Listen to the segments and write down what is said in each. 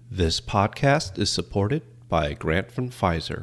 This podcast is supported by a grant from Pfizer.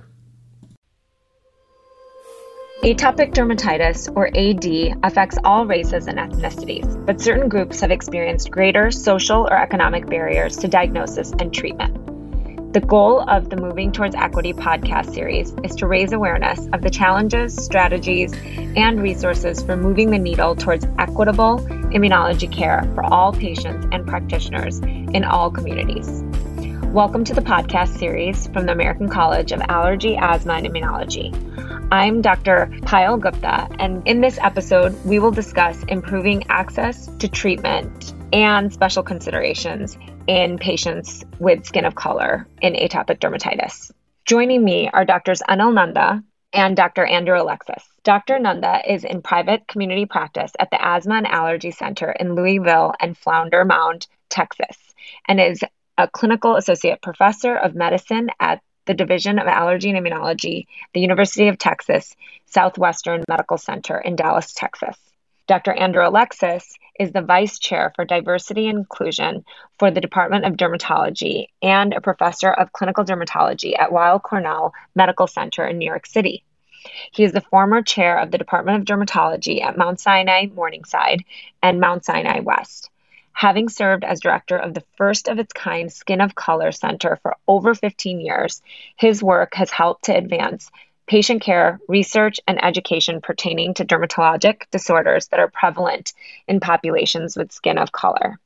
Atopic dermatitis, or AD, affects all races and ethnicities, but certain groups have experienced greater social or economic barriers to diagnosis and treatment. The goal of the Moving Towards Equity podcast series is to raise awareness of the challenges, strategies, and resources for moving the needle towards equitable immunology care for all patients and practitioners in all communities. Welcome to the podcast series from the American College of Allergy, Asthma, and Immunology. I'm Dr. Payal Gupta, and in this episode, we will discuss improving access to treatment and special considerations in patients with skin of color in atopic dermatitis. Joining me are Drs. Anil Nanda and Dr. Andrew Alexis. Dr. Nanda is in private community practice at the Asthma and Allergy Center in Louisville and Flounder Mound, Texas, and is a clinical associate professor of medicine at the Division of Allergy and Immunology, the University of Texas Southwestern Medical Center in Dallas, Texas. Dr. Andrew Alexis is the Vice Chair for Diversity and Inclusion for the Department of Dermatology and a professor of clinical dermatology at Weill Cornell Medical Center in New York City. He is the former chair of the Department of Dermatology at Mount Sinai Morningside and Mount Sinai West. Having served as director of the first of its kind Skin of Color Center for over 15 years, his work has helped to advance patient care, research, and education pertaining to dermatologic disorders that are prevalent in populations with skin of color.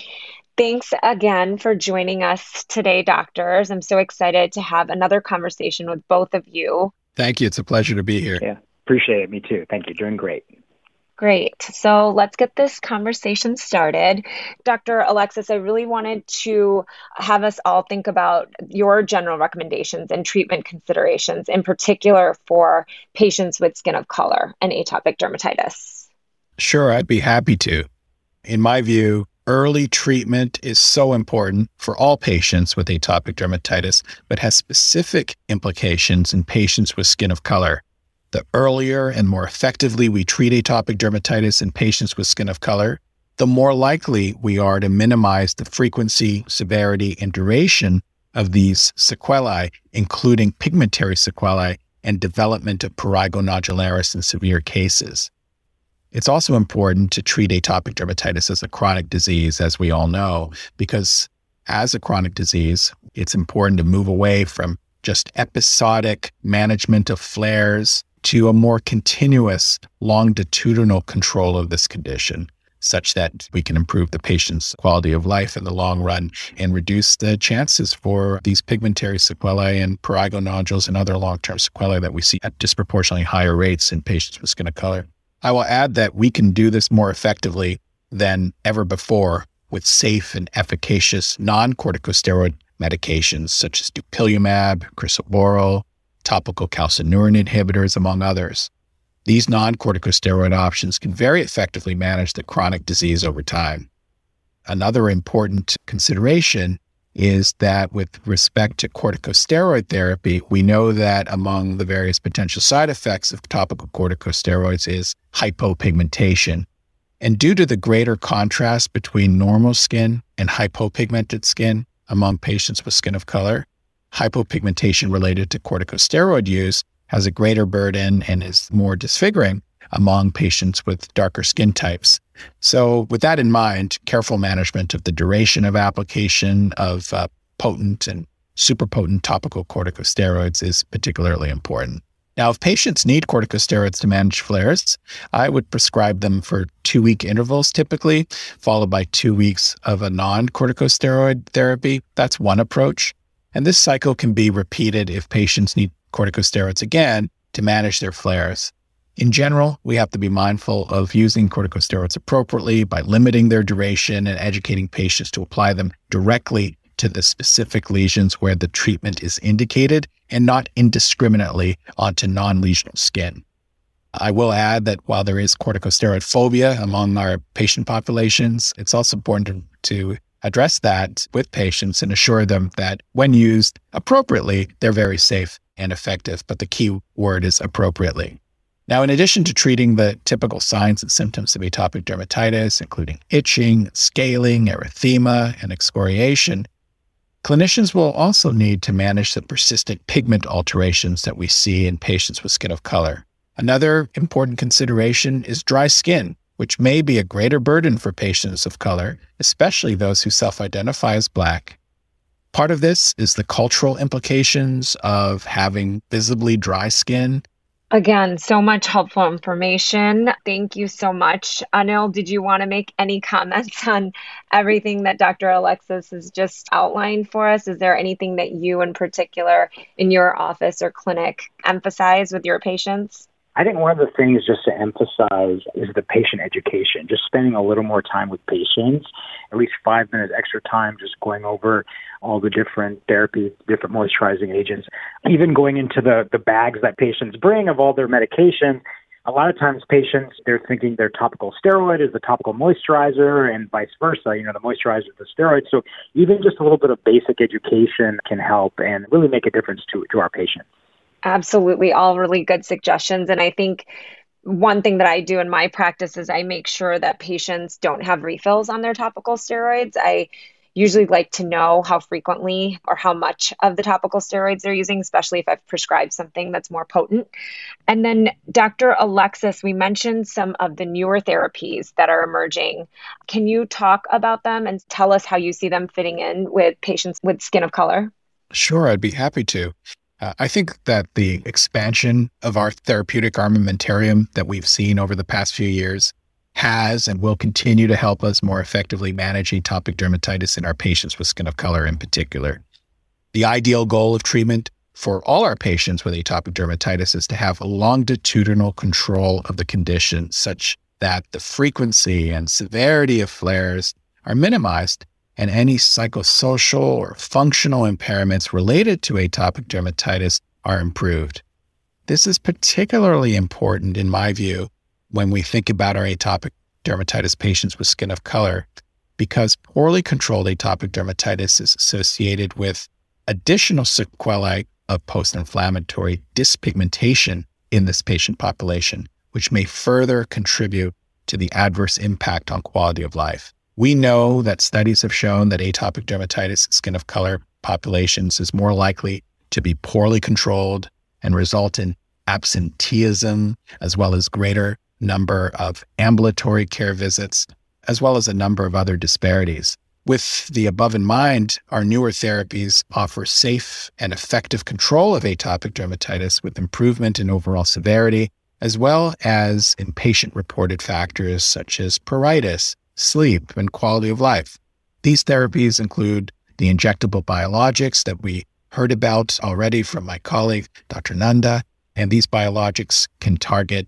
Thanks again for joining us today, doctors. I'm so excited to have another conversation with both of you. Thank you. It's a pleasure to be here. Yeah, appreciate it. Me too. Thank you. Doing great. Great. So let's get this conversation started. Dr. Alexis, I really wanted to have us all think about your general recommendations and treatment considerations, in particular for patients with skin of color and atopic dermatitis. Sure, I'd be happy to. In my view, early treatment is so important for all patients with atopic dermatitis, but has specific implications in patients with skin of color. The earlier and more effectively we treat atopic dermatitis in patients with skin of color, the more likely we are to minimize the frequency, severity, and duration of these sequelae, including pigmentary sequelae and development of prurigo nodularis in severe cases. It's also important to treat atopic dermatitis as a chronic disease, as we all know, because as a chronic disease, it's important to move away from just episodic management of flares to a more continuous longitudinal control of this condition, such that we can improve the patient's quality of life in the long run and reduce the chances for these pigmentary sequelae and prurigo nodules and other long-term sequelae that we see at disproportionately higher rates in patients with skin of color. I will add that we can do this more effectively than ever before with safe and efficacious non-corticosteroid medications such as dupilumab, crisaborole, topical calcineurin inhibitors, among others. These non-corticosteroid options can very effectively manage the chronic disease over time. Another important consideration is that with respect to corticosteroid therapy, we know that among the various potential side effects of topical corticosteroids is hypopigmentation. And due to the greater contrast between normal skin and hypopigmented skin among patients with skin of color, hypopigmentation related to corticosteroid use has a greater burden and is more disfiguring among patients with darker skin types. So with that in mind, careful management of the duration of application of potent and superpotent topical corticosteroids is particularly important. Now, if patients need corticosteroids to manage flares, I would prescribe them for 2-week intervals typically, followed by 2 weeks of a non-corticosteroid therapy. That's one approach. And this cycle can be repeated if patients need corticosteroids again to manage their flares. In general, we have to be mindful of using corticosteroids appropriately by limiting their duration and educating patients to apply them directly to the specific lesions where the treatment is indicated and not indiscriminately onto non-lesional skin. I will add that while there is corticosteroid phobia among our patient populations, it's also important to address that with patients and assure them that when used appropriately, they're very safe and effective. But the key word is appropriately. Now, in addition to treating the typical signs and symptoms of atopic dermatitis, including itching, scaling, erythema, and excoriation, Clinicians will also need to manage the persistent pigment alterations that we see in patients with skin of color. Another important consideration is dry skin, which may be a greater burden for patients of color, especially those who self-identify as Black. Part of this is the cultural implications of having visibly dry skin. Again, so much helpful information. Thank you so much. Anil, did you want to make any comments on everything that Dr. Alexis has just outlined for us? Is there anything that you in particular in your office or clinic emphasize with your patients? I think one of the things just to emphasize is the patient education, just spending a little more time with patients, at least 5 minutes extra time, just going over all the different therapies, different moisturizing agents, even going into the bags that patients bring of all their medications. A lot of times patients, they're thinking their topical steroid is the topical moisturizer and vice versa, the moisturizer is the steroid. So even just a little bit of basic education can help and really make a difference to our patients. Absolutely. All really good suggestions. And I think one thing that I do in my practice is I make sure that patients don't have refills on their topical steroids. I usually like to know how frequently or how much of the topical steroids they're using, especially if I've prescribed something that's more potent. And then Dr. Alexis, we mentioned some of the newer therapies that are emerging. Can you talk about them and tell us how you see them fitting in with patients with skin of color? Sure, I'd be happy to. I think that the expansion of our therapeutic armamentarium that we've seen over the past few years has and will continue to help us more effectively manage atopic dermatitis in our patients with skin of color in particular. The ideal goal of treatment for all our patients with atopic dermatitis is to have a longitudinal control of the condition such that the frequency and severity of flares are minimized and any psychosocial or functional impairments related to atopic dermatitis are improved. This is particularly important, in my view, when we think about our atopic dermatitis patients with skin of color, because poorly controlled atopic dermatitis is associated with additional sequelae of post-inflammatory dyspigmentation in this patient population, which may further contribute to the adverse impact on quality of life. We know that studies have shown that atopic dermatitis in skin of color populations is more likely to be poorly controlled and result in absenteeism, as well as greater number of ambulatory care visits, as well as a number of other disparities. With the above in mind, our newer therapies offer safe and effective control of atopic dermatitis with improvement in overall severity, as well as in patient-reported factors such as pruritus, sleep, and quality of life. These therapies include the injectable biologics that we heard about already from my colleague, Dr. Nanda, and these biologics can target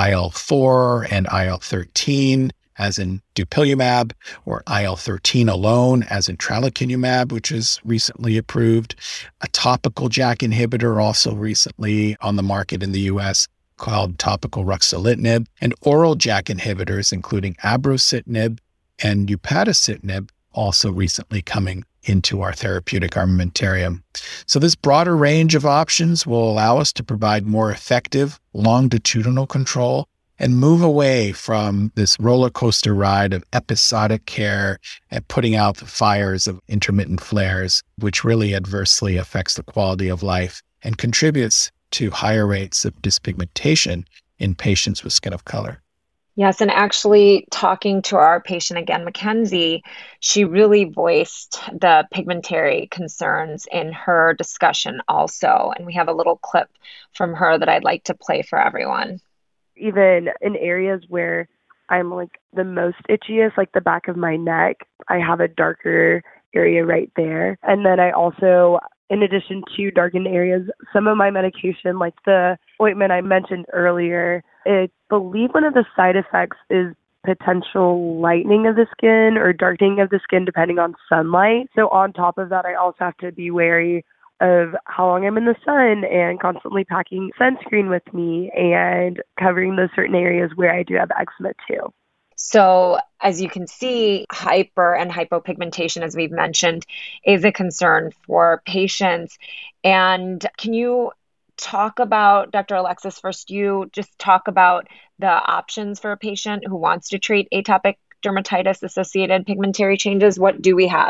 IL-4 and IL-13, as in dupilumab, or IL-13 alone, as in tralokinumab, which is recently approved. A topical JAK inhibitor also recently on the market in the U.S. called topical ruxolitinib, and oral JAK inhibitors, including abrocitinib and upadacitinib, also recently coming into our therapeutic armamentarium. So this broader range of options will allow us to provide more effective longitudinal control and move away from this roller coaster ride of episodic care and putting out the fires of intermittent flares, which really adversely affects the quality of life and contributes to higher rates of dyspigmentation in patients with skin of color. Yes, and actually talking to our patient again, Mackenzie, she really voiced the pigmentary concerns in her discussion also. And we have a little clip from her that I'd like to play for everyone. Even in areas where I'm like the most itchiest, like the back of my neck, I have a darker area right there. And then I also, in addition to darkened areas, some of my medication, like the ointment I mentioned earlier, I believe one of the side effects is potential lightening of the skin or darkening of the skin depending on sunlight. So on top of that, I also have to be wary of how long I'm in the sun and constantly packing sunscreen with me and covering those certain areas where I do have eczema too. So as you can see, hyper and hypopigmentation, as we've mentioned, is a concern for patients. And can you talk about, Dr. Alexis, first, you just talk about the options for a patient who wants to treat atopic dermatitis associated pigmentary changes? What do we have?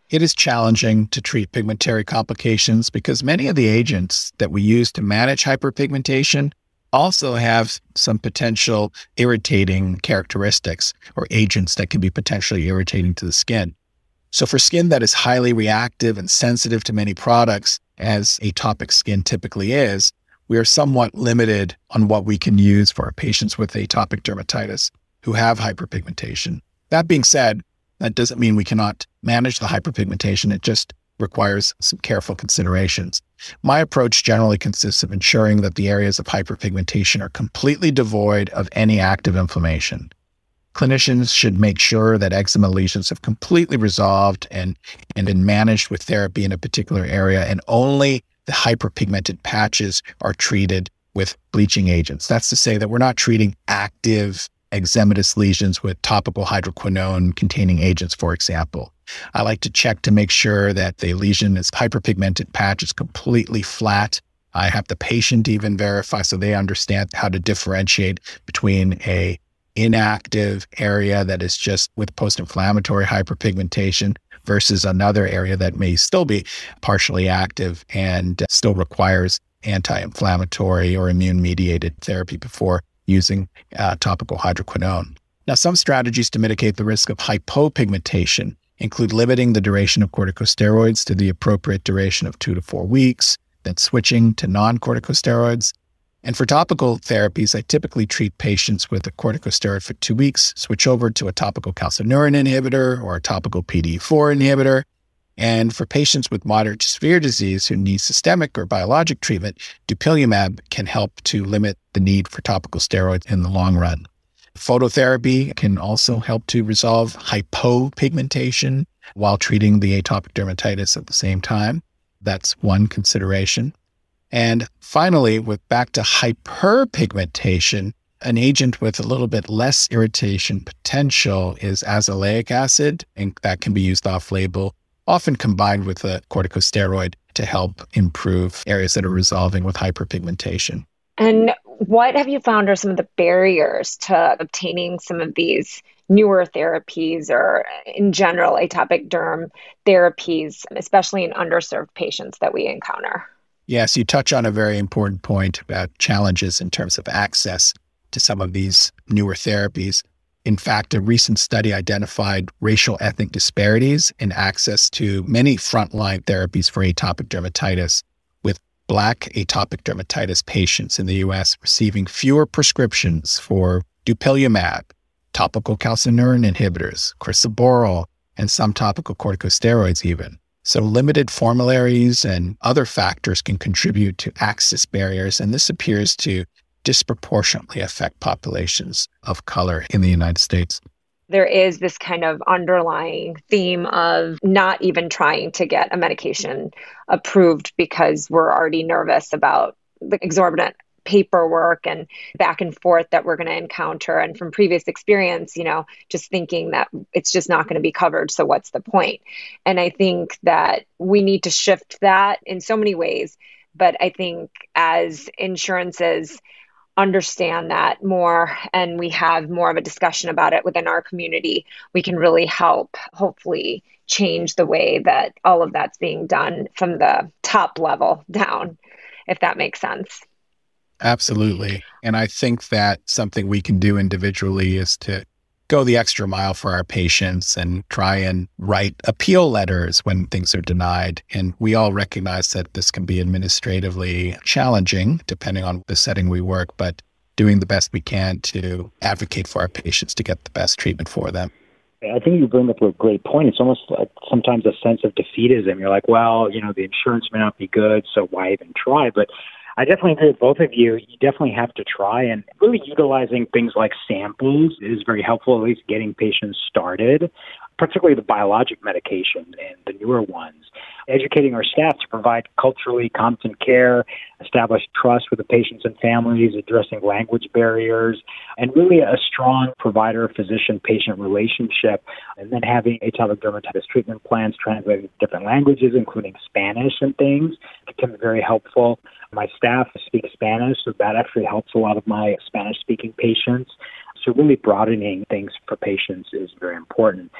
It is challenging to treat pigmentary complications because many of the agents that we use to manage hyperpigmentation also have some potential irritating characteristics or agents that can be potentially irritating to the skin. So for skin that is highly reactive and sensitive to many products, as atopic skin typically is, we are somewhat limited on what we can use for our patients with atopic dermatitis who have hyperpigmentation. That being said, that doesn't mean we cannot manage the hyperpigmentation. It just requires some careful considerations. My approach generally consists of ensuring that the areas of hyperpigmentation are completely devoid of any active inflammation. Clinicians should make sure that eczema lesions have completely resolved and been managed with therapy in a particular area, and only the hyperpigmented patches are treated with bleaching agents. That's to say that we're not treating active eczematous lesions with topical hydroquinone-containing agents, for example. I like to check to make sure that the lesion is hyperpigmented patch is completely flat. I have the patient even verify so they understand how to differentiate between a inactive area that is just with post-inflammatory hyperpigmentation versus another area that may still be partially active and still requires anti-inflammatory or immune-mediated therapy before using topical hydroquinone. Now, some strategies to mitigate the risk of hypopigmentation include limiting the duration of corticosteroids to the appropriate duration of 2 to 4 weeks, then switching to non-corticosteroids. And for topical therapies, I typically treat patients with a corticosteroid for 2 weeks, switch over to a topical calcineurin inhibitor or a topical PDE4 inhibitor. And for patients with moderate to severe disease who need systemic or biologic treatment, dupilumab can help to limit the need for topical steroids in the long run. Phototherapy can also help to resolve hypopigmentation while treating the atopic dermatitis at the same time. That's one consideration. And finally, back to hyperpigmentation, an agent with a little bit less irritation potential is azelaic acid, and that can be used off-label, often combined with a corticosteroid to help improve areas that are resolving with hyperpigmentation. And what have you found are some of the barriers to obtaining some of these newer therapies or in general atopic derm therapies, especially in underserved patients that we encounter? Yes, you touch on a very important point about challenges in terms of access to some of these newer therapies. In fact, a recent study identified racial ethnic disparities in access to many frontline therapies for atopic dermatitis, with Black atopic dermatitis patients in the U.S. receiving fewer prescriptions for dupilumab, topical calcineurin inhibitors, crisaborole, and some topical corticosteroids even. So limited formularies and other factors can contribute to access barriers, and this appears to disproportionately affect populations of color in the United States. There is this kind of underlying theme of not even trying to get a medication approved because we're already nervous about the exorbitant paperwork and back and forth that we're going to encounter. And from previous experience, just thinking that it's just not going to be covered. So what's the point? And I think that we need to shift that in so many ways. But I think as insurances understand that more and we have more of a discussion about it within our community, we can really help hopefully change the way that all of that's being done from the top level down, if that makes sense. Absolutely. And I think that something we can do individually is to go the extra mile for our patients and try and write appeal letters when things are denied. And we all recognize that this can be administratively challenging depending on the setting we work, but doing the best we can to advocate for our patients to get the best treatment for them. I think you bring up a great point. It's almost like sometimes a sense of defeatism. You're like, well, the insurance may not be good, so why even try? But I definitely agree with both of you. You definitely have to try, and really utilizing things like samples is very helpful, at least getting patients started, particularly the biologic medications and the newer ones. Educating our staff to provide culturally competent care, establish trust with the patients and families, addressing language barriers, and really a strong provider-physician-patient relationship, and then having atopic dermatitis treatment plans translated to different languages, including Spanish and things, can be very helpful. My staff speaks Spanish, so that actually helps a lot of my Spanish-speaking patients. So really broadening things for patients is very important.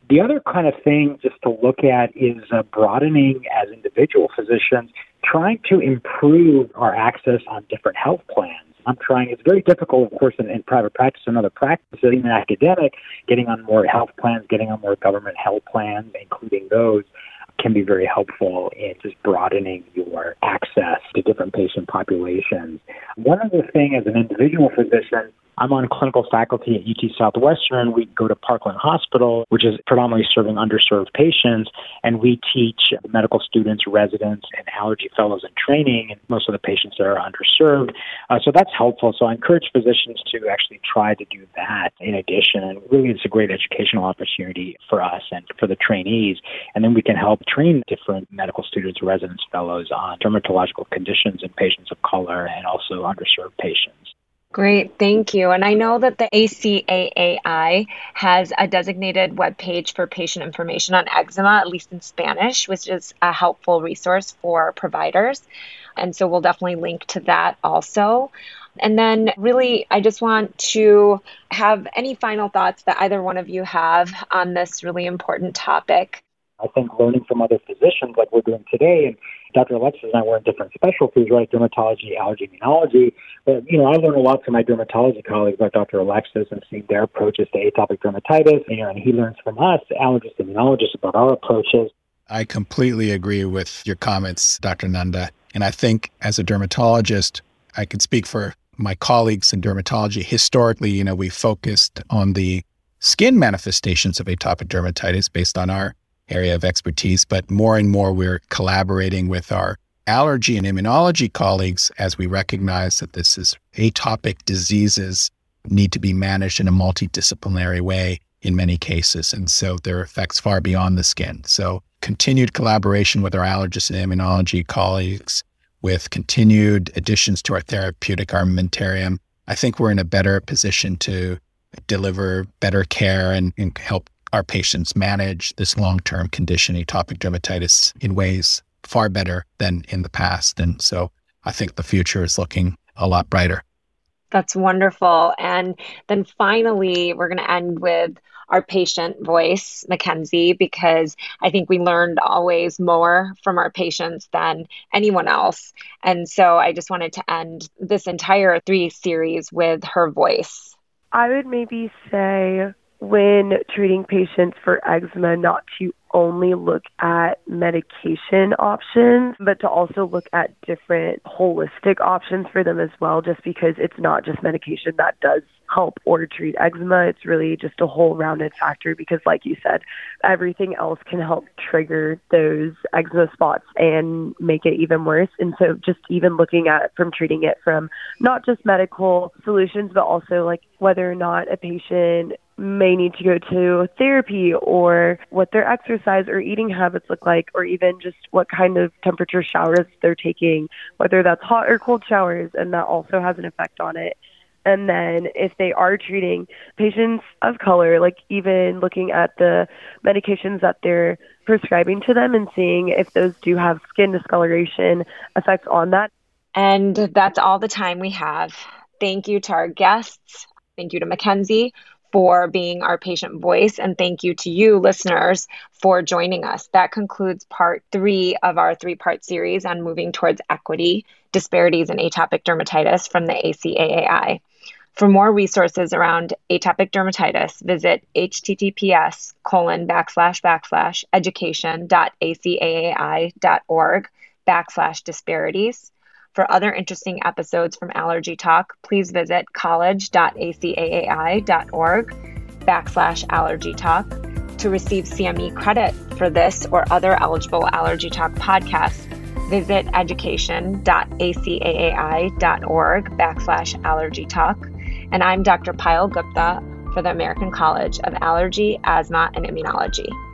The other kind of thing just to look at is broadening as individual physicians, trying to improve our access on different health plans. It's very difficult, of course, in private practice and other practices, even academic, getting on more health plans, getting on more government health plans, including those, can be very helpful in just broadening your access to different patient populations. One other thing as an individual physician, I'm on clinical faculty at UT Southwestern. We go to Parkland Hospital, which is predominantly serving underserved patients, and we teach medical students, residents, and allergy fellows in training, and most of the patients there are underserved. So that's helpful. So I encourage physicians to actually try to do that in addition, and really it's a great educational opportunity for us and for the trainees, and then we can help train different medical students, residents, fellows on dermatological conditions in patients of color and also underserved patients. Great, thank you. And I know that the ACAAI has a designated webpage for patient information on eczema, at least in Spanish, which is a helpful resource for providers. And so we'll definitely link to that also. And then really, I just want to have any final thoughts that either one of you have on this really important topic. I think learning from other physicians like we're doing today, and Dr. Alexis and I were in different specialties, right? Dermatology, allergy, immunology. But, I learned a lot from my dermatology colleagues like Dr. Alexis and seeing their approaches to atopic dermatitis, and he learns from us, allergists, immunologists, about our approaches. I completely agree with your comments, Dr. Nanda. And I think as a dermatologist, I can speak for my colleagues in dermatology. Historically, we focused on the skin manifestations of atopic dermatitis based on our area of expertise, but more and more we're collaborating with our allergy and immunology colleagues as we recognize that this is atopic diseases need to be managed in a multidisciplinary way in many cases. And so there are effects far beyond the skin. So continued collaboration with our allergists and immunology colleagues, with continued additions to our therapeutic armamentarium, I think we're in a better position to deliver better care and help our patients manage this long-term condition, atopic dermatitis, in ways far better than in the past. And so I think the future is looking a lot brighter. That's wonderful. And then finally, we're going to end with our patient voice, Mackenzie, because I think we learned always more from our patients than anyone else. And so I just wanted to end this entire 3 series with her voice. I would maybe say, when treating patients for eczema, not to only look at medication options, but to also look at different holistic options for them as well, just because it's not just medication that does help or treat eczema. It's really just a whole rounded factor because, like you said, everything else can help trigger those eczema spots and make it even worse. And so just even looking at from treating it from not just medical solutions, but also like whether or not a patient may need to go to therapy, or what their exercise or eating habits look like, or even just what kind of temperature showers they're taking, whether that's hot or cold showers, and that also has an effect on it. And then if they are treating patients of color, like even looking at the medications that they're prescribing to them and seeing if those do have skin discoloration effects on that. And that's all the time we have. Thank you to our guests. Thank you to Mackenzie for being our patient voice. And thank you to you, listeners, for joining us. That concludes part 3 of our 3-part series on moving towards equity, disparities in atopic dermatitis from the ACAAI. For more resources around atopic dermatitis, visit https://education.acaai.org/disparities. For other interesting episodes from Allergy Talk, please visit college.acaai.org/Allergy Talk. To receive CME credit for this or other eligible Allergy Talk podcasts, visit education.acaai.org/Allergy Talk. And I'm Dr. Payal Gupta for the American College of Allergy, Asthma, and Immunology.